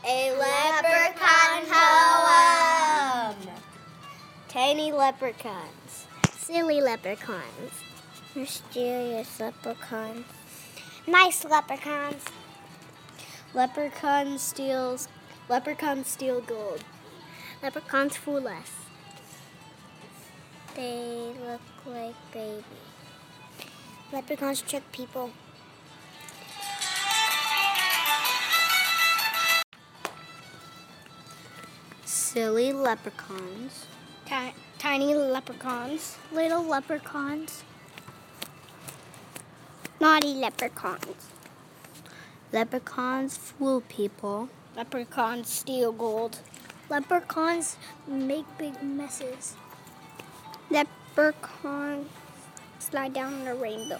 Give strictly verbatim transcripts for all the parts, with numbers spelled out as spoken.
A leprechaun poem. Tiny leprechauns. Silly leprechauns. Mysterious leprechauns. Nice leprechauns. Leprechaun steals. Leprechauns steal gold. Leprechauns fool us. They look like babies. Leprechauns trick people. Silly leprechauns. Ti- tiny leprechauns. Little leprechauns. Naughty leprechauns. Leprechauns fool people. Leprechauns steal gold. Leprechauns make big messes. Leprechauns slide down the rainbow.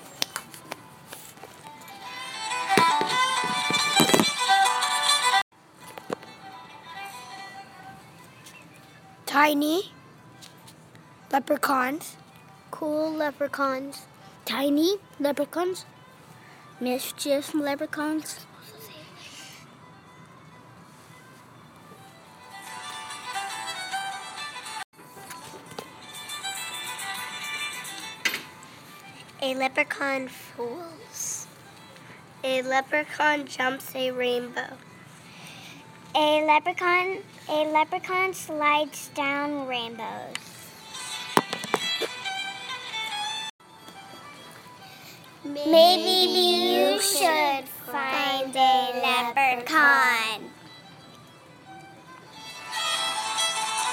Tiny leprechauns. Cool leprechauns. Tiny leprechauns. Mischief leprechauns. A leprechaun fools. A leprechaun jumps a rainbow. A leprechaun, a leprechaun slides down rainbows. Maybe you should find a leprechaun.